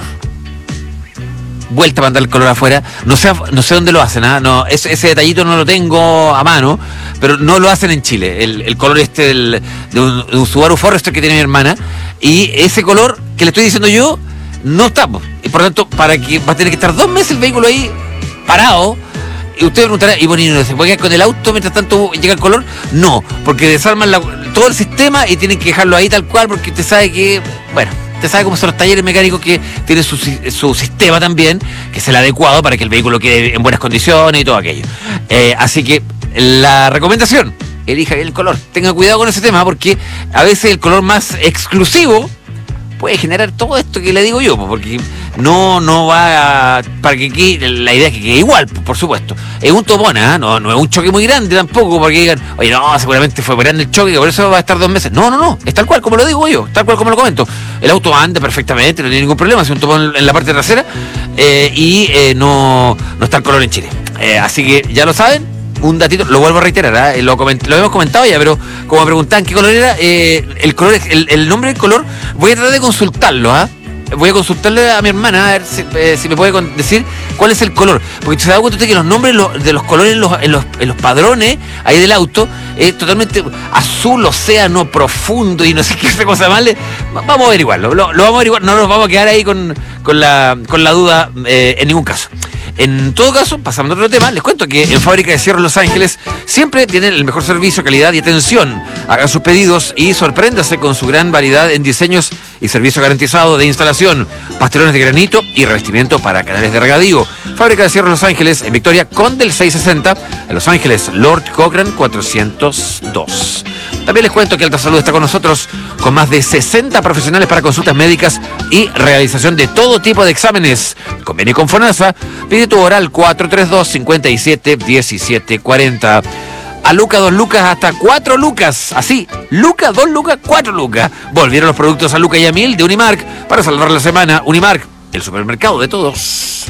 Speaker 9: Vuelta a mandar el color afuera, no sé, no sé dónde lo hacen, ¿eh? No, ese, ese detallito no lo tengo a mano, pero no lo hacen en Chile, el, el color este del, de, un, de un Subaru Forester que tiene mi hermana, y ese color que le estoy diciendo yo no está, y por lo tanto, para que va a tener que estar dos meses el vehículo ahí parado. Y usted preguntará, ¿y bueno, se puede quedar con el auto mientras tanto llega el color? No, porque desarman la, todo el sistema y tienen que dejarlo ahí tal cual, porque usted sabe que, bueno, usted sabe cómo son los talleres mecánicos que tienen su, su sistema también, que es el adecuado para que el vehículo quede en buenas condiciones y todo aquello. Eh, así que la recomendación, elija el color. Tenga cuidado con ese tema, porque a veces el color más exclusivo puede generar todo esto que le digo yo, porque no no va a, para que quede, la idea es que quede igual, por supuesto. Es un topón, ¿eh? no, no es un choque muy grande tampoco, porque digan, oye, no, seguramente fue grande el choque, por eso va a estar dos meses. No, no, no, es tal cual como lo digo yo, tal cual como lo comento. El auto anda perfectamente, no tiene ningún problema, es un topón en la parte trasera eh, y eh, no, no está el color en Chile. Eh, así que ya lo saben. Un datito, lo vuelvo a reiterar, ¿eh? lo, coment- lo hemos comentado ya, pero como me preguntaban qué color era, eh, el color, el, el nombre del color, voy a tratar de consultarlo, ¿ah? ¿eh? Voy a consultarle a mi hermana a ver si, eh, si me puede con- decir cuál es el color, porque se da cuenta usted que los nombres lo, de los colores en los, en, los, en los padrones ahí del auto es totalmente azul, océano, profundo y no sé qué cosa más. Le, vamos a averiguarlo, lo, lo vamos a averiguar, no nos vamos a quedar ahí con, con, la, con la duda eh, en ningún caso. En todo caso, pasando a otro tema, les cuento que en Fábrica de Cierros Los Ángeles siempre tienen el mejor servicio, calidad y atención. Hagan sus pedidos y sorpréndase con su gran variedad en diseños y servicio garantizado de instalación, pastelones de granito y revestimiento para canales de regadío. Fábrica de Cierros Los Ángeles en Victoria Conde del seiscientos sesenta, en Los Ángeles Lord Cochrane cuatrocientos dos. También les cuento que Alta Salud está con nosotros con más de sesenta profesionales para consultas médicas y realización de todo tipo de exámenes. Convenio con FONASA. Pide tu oral cuatro tres dos, cinco siete, uno siete cuatro cero. A Luca, dos lucas, hasta cuatro lucas. Así, Luca, dos lucas, cuatro lucas. Volvieron los productos a Luca y a Mil de Unimark para salvar la semana. Unimark, el supermercado de todos.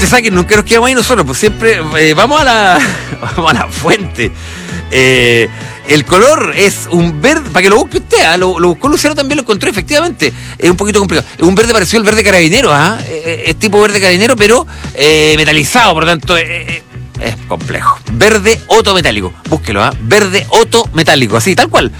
Speaker 9: sabe que nunca nos quedamos ahí nosotros, pues siempre eh, vamos a la vamos a la fuente. Eh, el color es un verde, para que lo busque usted, ¿eh? lo, lo buscó Luciano, también lo encontró, efectivamente. Es un poquito complicado. Es un verde parecido al verde carabinero, ¿ah? ¿eh? Es tipo verde carabinero, pero eh, metalizado, por lo tanto, eh, eh, es complejo. Verde oto metálico. Búsquelo, ¿ah? Verde oto metálico, así, tal cual.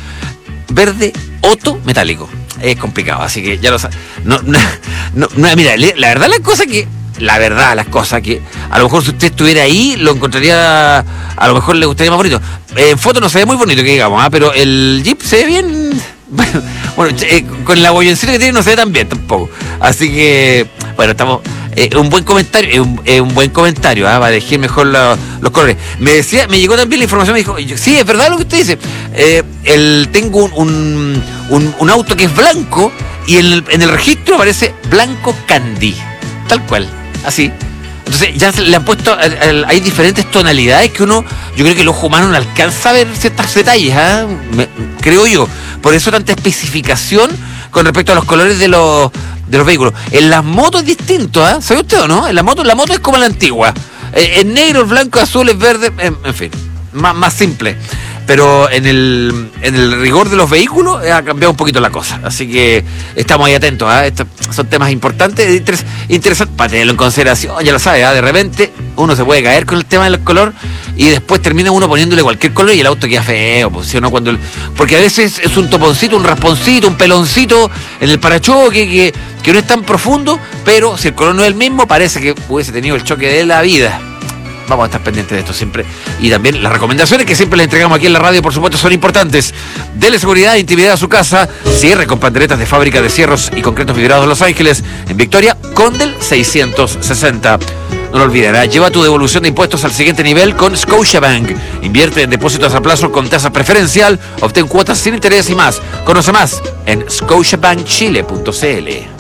Speaker 9: Verde oto metálico. Es complicado, así que ya lo sabes. No, no, no, no, mira, la verdad, las cosas que. La verdad, las cosas que a lo mejor si usted estuviera ahí lo encontraría, a lo mejor le gustaría más bonito. En foto no se ve muy bonito, que digamos, ¿eh? Pero el Jeep se ve bien. Bueno, bueno eh, con la bolloncita que tiene no se ve tan bien tampoco. Así que, bueno, estamos. Eh, un buen comentario, eh, un, eh, un buen comentario, ¿eh? Para elegir mejor la, los colores. Me decía, me llegó también la información, me dijo, sí, es verdad lo que usted dice. Eh, el, tengo un, un, un, un auto que es blanco y en el, en el registro aparece blanco candy, tal cual. Así. Entonces ya le han puesto, hay diferentes tonalidades que uno, yo creo que el ojo humano no alcanza a ver ciertos detalles, ¿eh? Me, creo yo. Por eso tanta especificación con respecto a los colores de los de los vehículos. En las motos es distinto, ¿eh? ¿Sabe usted o no? En la moto, la moto es como la antigua. Eh, en negro, el blanco, azul, es verde, en, en fin, más, más simple. Pero en el, en el rigor de los vehículos ha cambiado un poquito la cosa. Así que estamos ahí atentos, ¿eh? Estos son temas importantes, interes, interesantes para tenerlo en consideración, ya lo sabe, ¿eh? De repente uno se puede caer con el tema del color y después termina uno poniéndole cualquier color y el auto queda feo, pues, ¿sí o no? Cuando el, porque a veces es un toponcito, un rasponcito, un peloncito en el parachoque que, que no es tan profundo, pero si el color no es el mismo, parece que hubiese tenido el choque de la vida. Vamos a estar pendientes de esto siempre. Y también las recomendaciones que siempre les entregamos aquí en la radio, por supuesto, son importantes. Dele seguridad e intimidad a su casa. Cierre con panderetas de fábrica de cierros y concretos vidrados de Los Ángeles. En Victoria, Condel seiscientos sesenta. No lo olvidará, lleva tu devolución de impuestos al siguiente nivel con Scotiabank. Invierte en depósitos a plazo con tasa preferencial, obtén cuotas sin interés y más. Conoce más en scotiabank chile punto c l.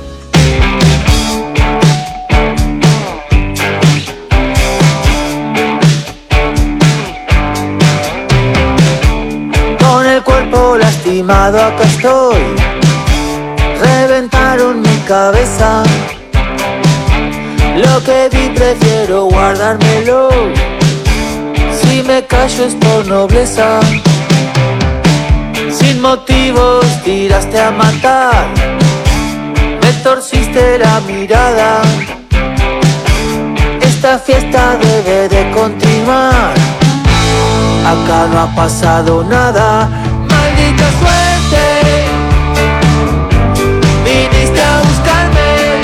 Speaker 3: Cuerpo lastimado acá estoy, reventaron mi cabeza, lo que vi prefiero guardármelo, si me callo es por nobleza, sin motivos tiraste a matar, me torciste la mirada, esta fiesta debe de continuar, acá no ha pasado nada. Maldita suerte, viniste a buscarme,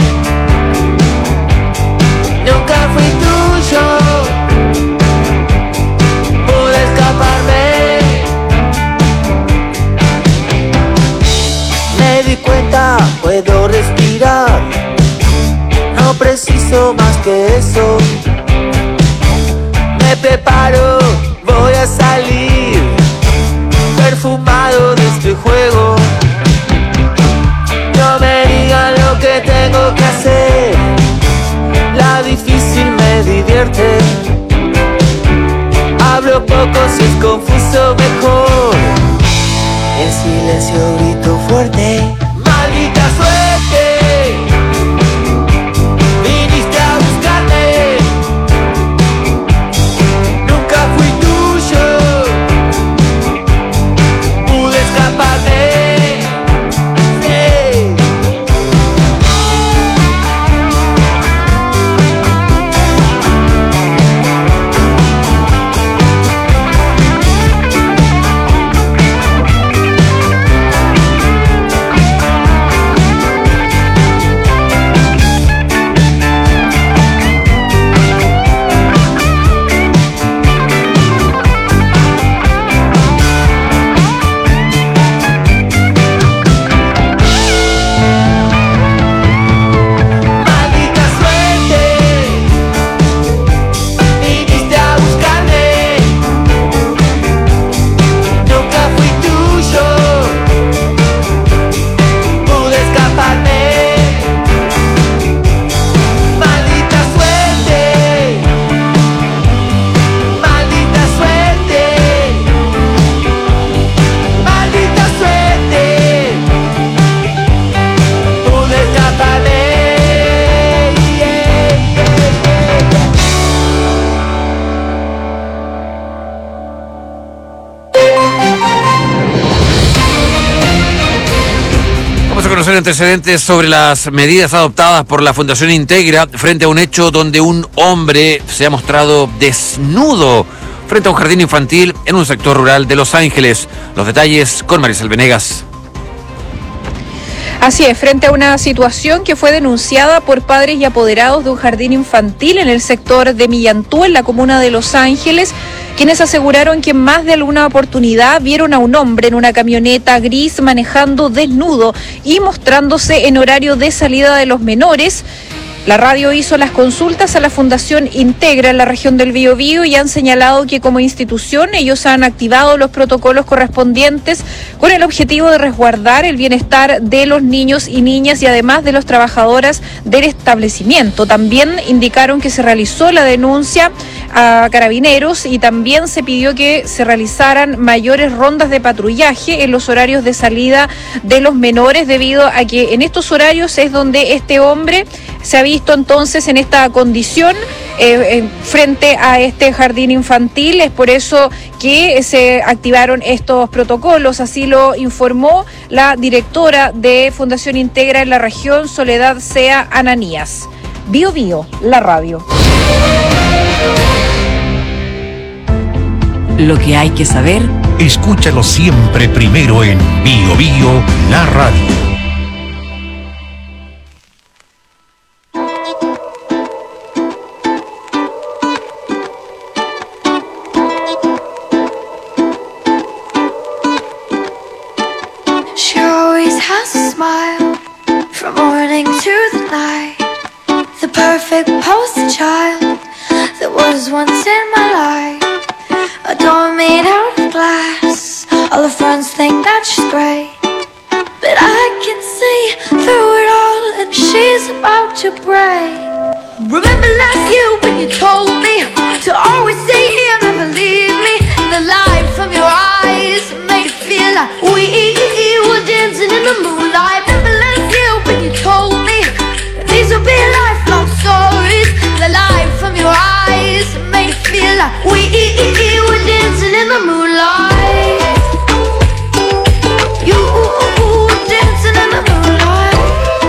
Speaker 3: nunca fui tuyo, pude escaparme, me di cuenta, puedo respirar, no preciso más que eso, me preparo, voy a salir perfumado de este juego. No me digan lo que tengo que hacer, la difícil me divierte. Hablo poco, si es confuso mejor, en silencio grito fuerte. Maldita suerte, viniste a buscarme, nunca fui tuyo, pude escaparme. Hey.
Speaker 9: información antecedentes sobre las medidas adoptadas por la Fundación Integra frente a un hecho donde un hombre se ha mostrado desnudo frente a un jardín infantil en un sector rural de Los Ángeles. Los detalles con Marisel Venegas.
Speaker 2: Así es, frente a una situación que fue denunciada por padres y apoderados de un jardín infantil en el sector de Millantú, en la comuna de Los Ángeles, quienes aseguraron que en más de alguna oportunidad vieron a un hombre en una camioneta gris manejando desnudo y mostrándose en horario de salida de los menores. La radio hizo las consultas a la Fundación Integra en la región del Biobío y han señalado que como institución ellos han activado los protocolos correspondientes con el objetivo de resguardar el bienestar de los niños y niñas y además de los trabajadoras del establecimiento. También indicaron que se realizó la denuncia a Carabineros y también se pidió que se realizaran mayores rondas de patrullaje en los horarios de salida de los menores, debido a que en estos horarios es donde este hombre se ha visto entonces en esta condición eh, eh, frente a este jardín infantil. Es por eso que se activaron estos protocolos, así lo informó la directora de Fundación Integra en la región, Soledad Sea Ananías. Bio Bio, la radio.
Speaker 4: Lo que hay que saber,
Speaker 8: escúchalo siempre primero en Bio Bio, la radio.
Speaker 17: She always has a smile from morning to the night. The perfect poster child that was once in my life. A door made out of glass. All her friends think that she's great, but I can see through it all and she's about to break. Remember last year when you told me to always stay here, never leave me. The light from your eyes made it feel like we were dancing in the moonlight. Remember last year when you told me that these would be lifelong stories. The light from your eyes made it feel like we were dancing in the moonlight. You were dancing in the moonlight,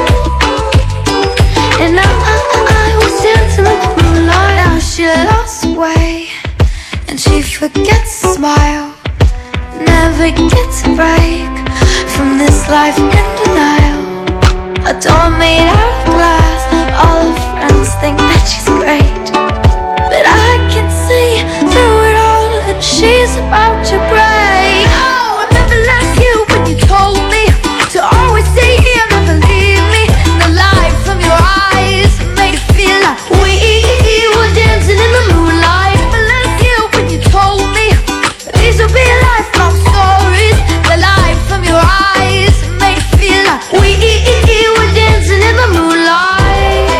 Speaker 17: and I, I, I was dancing in the moonlight. Now she lost her way, and she forgets to smile. Never gets a break from this life in denial. A door made out of glass. All her friends think that she's great, but I can see through it all and she's about to break. Oh, remember last year when you told me to always stay here, never leave me. The light from your eyes made it feel like we were dancing in the moonlight. Remember last year when you told me that these would be lifelong stories. The light from your eyes made it feel like we were dancing in the moonlight.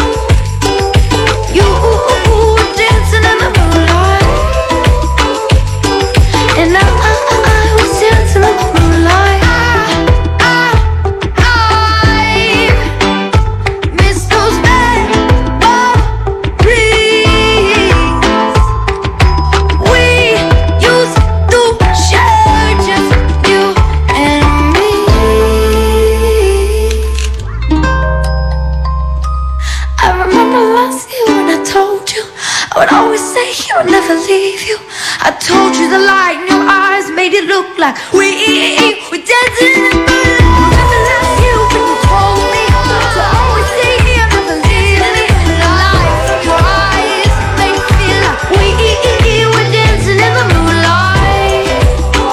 Speaker 17: You were dancing in the moonlight, and I, I, I was dancing in the moonlight. I, I, I miss those memories. We used to share just you and me. I remember last year when I told you I would always stay here and never leave you. I told you the light in your eyes made it look like we were dancing in the moonlight. Remember last year when you told me to always stay here and never leave me. The light from your eyes made it feel like we were dancing in the moonlight.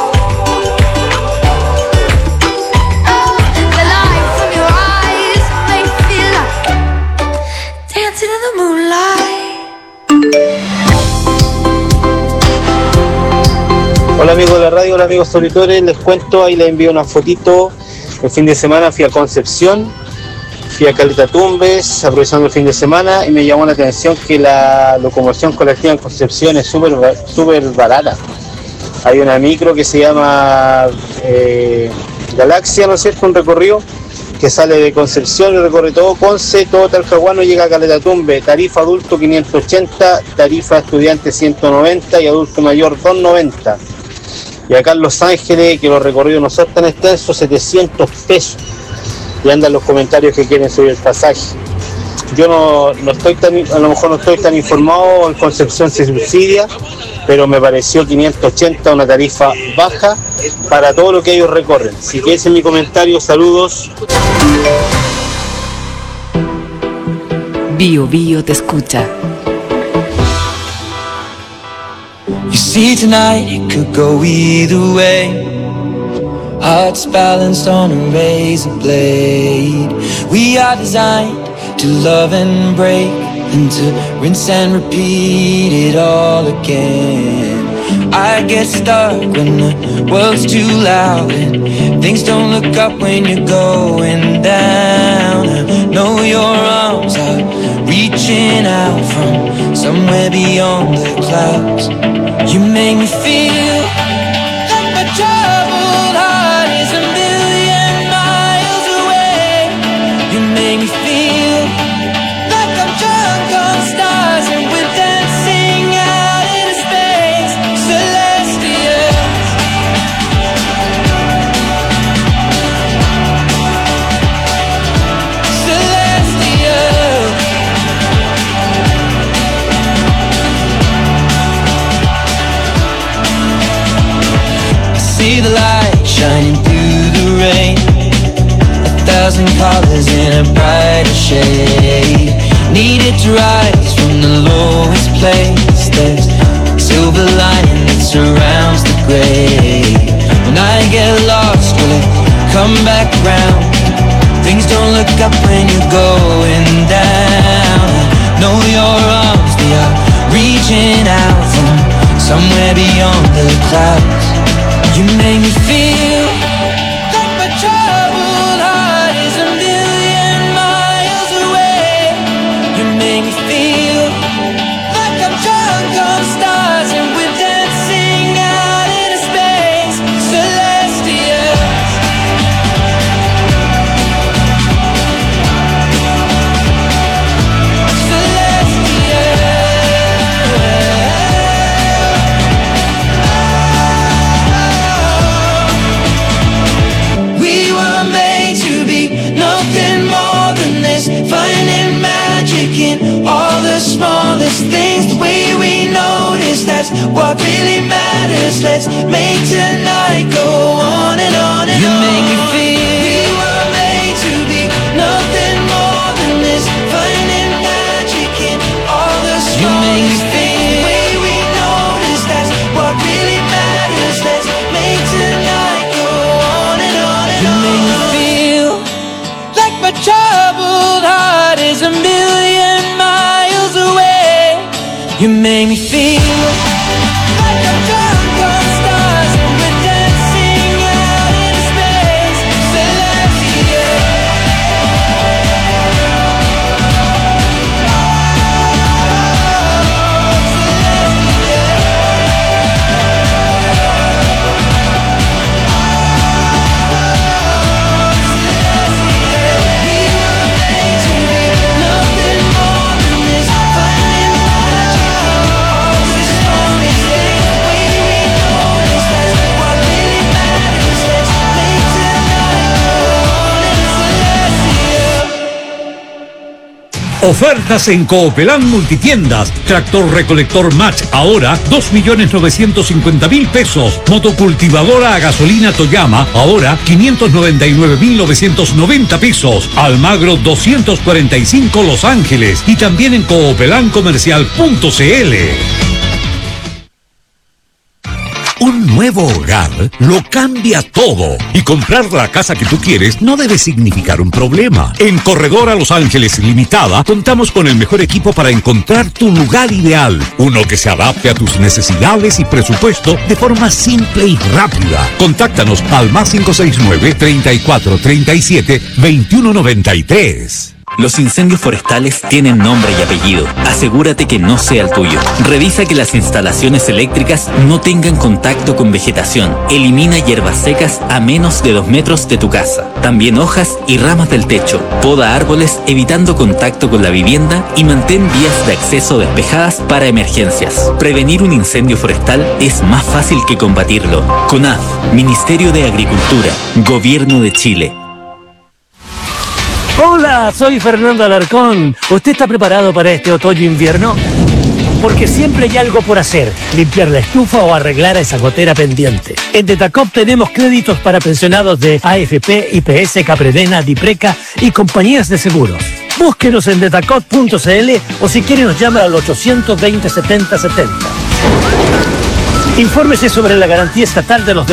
Speaker 17: Oh, the light from your eyes made it feel like dancing in the moonlight.
Speaker 27: Hola amigos de la radio, hola amigos auditores, les cuento, ahí les envío una fotito. El fin de semana fui a Concepción, fui a Caleta Tumbes, aprovechando el fin de semana, y me llamó la atención que la locomoción colectiva en Concepción es súper súper barata. Hay una micro que se llama eh, Galaxia, ¿no es cierto? Un recorrido que sale de Concepción y recorre todo Conce, todo Talcahuano, llega a Caleta Tumbes. Tarifa adulto quinientos ochenta, tarifa estudiante ciento noventa y adulto mayor doscientos noventa. Y acá en Los Ángeles, que los recorridos no son tan extensos, setecientos pesos. y andan los comentarios que quieren subir el pasaje. Yo no, no estoy tan, a lo mejor no estoy tan informado, en Concepción se subsidia, pero me pareció quinientos ochenta una tarifa baja para todo lo que ellos recorren. Así que ese es mi comentario, saludos.
Speaker 4: Bio Bio te escucha.
Speaker 3: You see tonight it could go either way. Hearts balanced on a razor blade. We are designed to love and break, and to rinse and repeat it all again. I get stuck when the world's too loud and things don't look up when you're going down. I know your arms are reaching out from somewhere beyond the clouds. You make me feel like my troubled heart is a million miles away. You make me feel like I'm drunk on stars and we're dancing out in space, celestial. Celestial. I see the light shining through the rain, a thousand colors in a brighter shade. Needed to rise from the lowest place. There's silver lining that surrounds the gray. When I get lost, will it come back round? Things don't look up when you're going down. I know your arms, they are reaching out from somewhere beyond the clouds. You make me feel like my troubled heart is a million miles away. You make me feel like I'm drunk on stars and we're dancing out in space, celestial. We were made to be nothing more than this, finding magic in all the smallest things. The way we notice, that's what really matters. Let's make tonight go on and on and you on. You make me feel we were made to be nothing more than this, finding magic in all the smallest you make me things. The way we notice, that's what really matters. Let's make tonight go on and on and you on. You make me feel like my troubled heart is a million miles away. You make me feel like I'm drunk on stars and we're dancing out in space, celestial.
Speaker 12: Ofertas en Coopelán Multitiendas. Tractor recolector Match ahora dos millones novecientos cincuenta mil pesos. Motocultivadora a gasolina Toyama ahora quinientos noventa y nueve mil novecientos noventa pesos. Almagro doscientos cuarenta y cinco Los Ángeles y también en coopelán comercial punto c l. Un nuevo hogar lo cambia todo y comprar la casa que tú quieres no debe significar un problema. En Corredora Los Ángeles Limitada contamos con el mejor equipo para encontrar tu lugar ideal, uno que se adapte a tus necesidades y presupuesto de forma simple y rápida. Contáctanos al más cinco seis nueve, treinta y cuatro, treinta y siete, veintiuno noventa y tres.
Speaker 7: Los incendios forestales tienen nombre y apellido. Asegúrate que no sea el tuyo. Revisa que las instalaciones eléctricas no tengan contacto con vegetación. Elimina hierbas secas a menos de dos metros de tu casa. También hojas y ramas del techo. Poda árboles evitando contacto con la vivienda y mantén vías de acceso despejadas para emergencias. Prevenir un incendio forestal es más fácil que combatirlo. CONAF, Ministerio de Agricultura, Gobierno de Chile.
Speaker 10: Hola, soy Fernando Alarcón. ¿Usted está preparado para este otoño-invierno? Porque siempre hay algo por hacer, limpiar la estufa o arreglar esa gotera pendiente. En Detacop tenemos créditos para pensionados de A F P, I P S, Capredena, Dipreca y compañías de seguros. Búsquenos en detacop punto c l o si quiere nos llama al ochocientos veinte setenta setenta. Infórmese sobre la garantía estatal de los